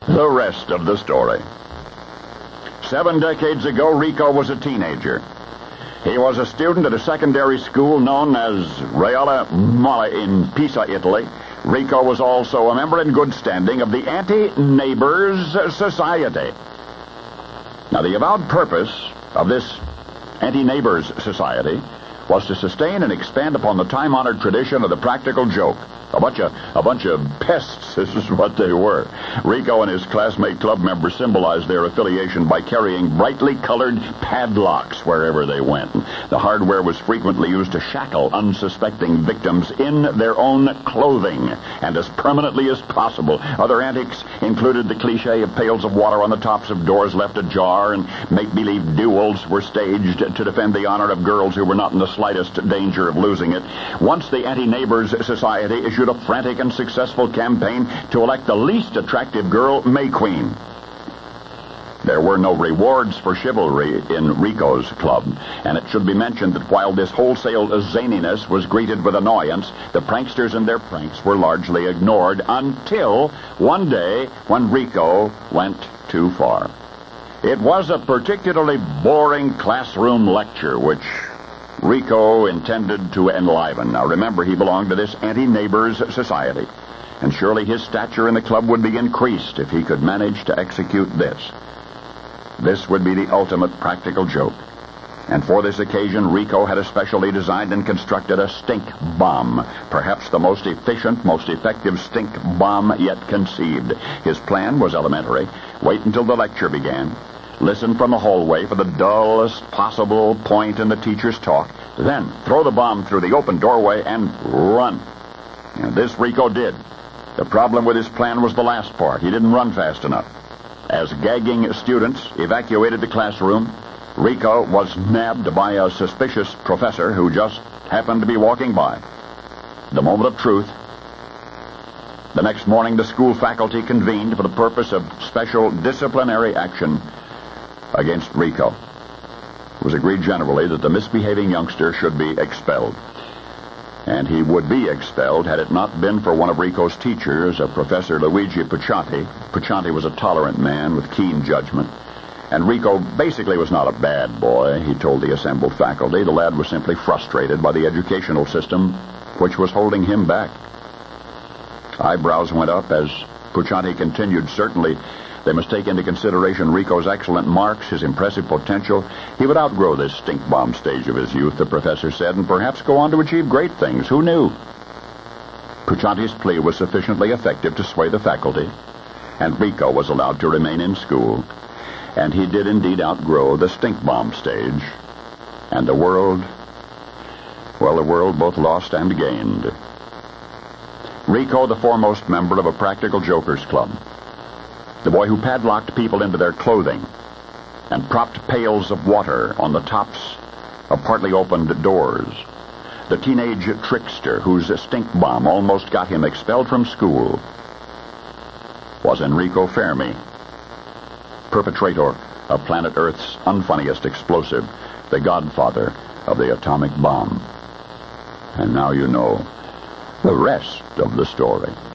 The rest of the story. 7 decades ago, Rico was a teenager. He was a student at a secondary school known as Reale Mole in Pisa, Italy. Rico was also a member in good standing of the Anti-Neighbors Society. Now, the avowed purpose of this Anti-Neighbors Society was to sustain and expand upon the time-honored tradition of the practical joke. A bunch of pests, this is what they were. Rico and his classmate club members symbolized their affiliation by carrying brightly colored padlocks wherever they went. The hardware was frequently used to shackle unsuspecting victims in their own clothing, and as permanently as possible. Other antics included the cliche of pails of water on the tops of doors left ajar, and make-believe duels were staged to defend the honor of girls who were not in the slightest danger of losing it. Once the Anti-Neighbors Society issued a frantic and successful campaign to elect the least attractive girl May Queen. There were no rewards for chivalry in Rico's club, and it should be mentioned that while this wholesale zaniness was greeted with annoyance, the pranksters and their pranks were largely ignored until one day when Rico went too far. It was a particularly boring classroom lecture which Rico intended to enliven. Now remember, he belonged to this Anti-Neighbors Society, and surely his stature in the club would be increased if he could manage to execute this. This would be the ultimate practical joke. And for this occasion, Rico had especially designed and constructed a stink bomb, perhaps the most efficient, most effective stink bomb yet conceived. His plan was elementary. Wait until the lecture began. Listen from the hallway for the dullest possible point in the teacher's talk. Then throw the bomb through the open doorway and run. And this Rico did. The problem with his plan was the last part. He didn't run fast enough. As gagging students evacuated the classroom, Rico was nabbed by a suspicious professor who just happened to be walking by. The moment of truth. The next morning, the school faculty convened for the purpose of special disciplinary action against Rico. It was agreed generally that the misbehaving youngster should be expelled. And he would be expelled had it not been for one of Rico's teachers, a Professor Luigi Pucciati. Pucciati was a tolerant man with keen judgment. And Rico basically was not a bad boy, he told the assembled faculty. The lad was simply frustrated by the educational system which was holding him back. Eyebrows went up as Pucciati continued. Certainly, they must take into consideration Rico's excellent marks, his impressive potential. He would outgrow this stink bomb stage of his youth, the professor said, and perhaps go on to achieve great things. Who knew? Pucciati's plea was sufficiently effective to sway the faculty, and Rico was allowed to remain in school. And he did indeed outgrow the stink bomb stage. And the world both lost and gained. Rico, the foremost member of a practical jokers club. The boy who padlocked people into their clothing and propped pails of water on the tops of partly opened doors. The teenage trickster whose stink bomb almost got him expelled from school was Enrico Fermi, perpetrator of planet Earth's unfunniest explosive, the godfather of the atomic bomb. And now you know the rest of the story.